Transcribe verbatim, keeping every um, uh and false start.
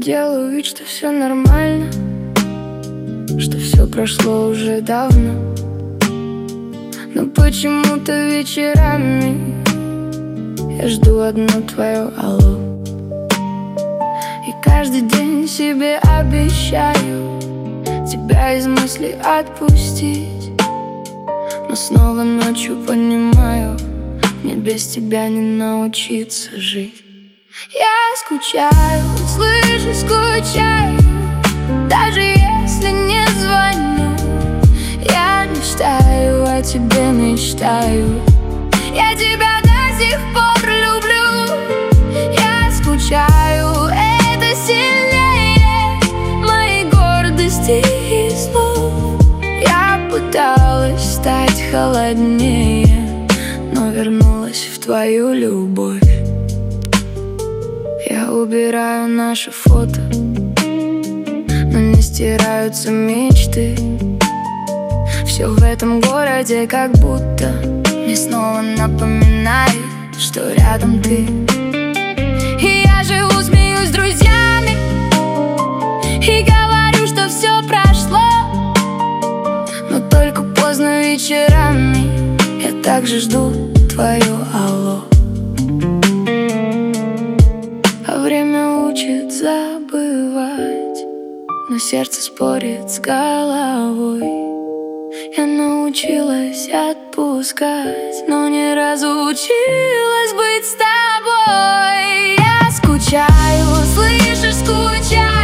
делаю вид, что все нормально, что все прошло уже давно. Но почему-то вечерами я жду одно твое алло. И каждый день себе обещаю тебя из мыслей отпустить. Но снова ночью понимаю, мне без тебя не научиться жить. Я скучаю, слышишь, скучаю, даже если не звоню. Я мечтаю о тебе, мечтаю. Я тебя до сих пор люблю. Я скучаю, это сильнее моей гордости и слов. Я пыталась стать холоднее, но вернулась в твою любовь. Я убираю наши фото, но не стираются мечты. Все в этом городе как будто мне снова напоминает, что рядом ты. И я живу, смеюсь с друзьями и говорю, что все прошло. Но только поздно вечерами я также жду твое алло. А время учит забывать, но сердце спорит с головой. Я научилась отпускать, но не разучилась быть с тобой. Я скучаю, слышишь, скучаю,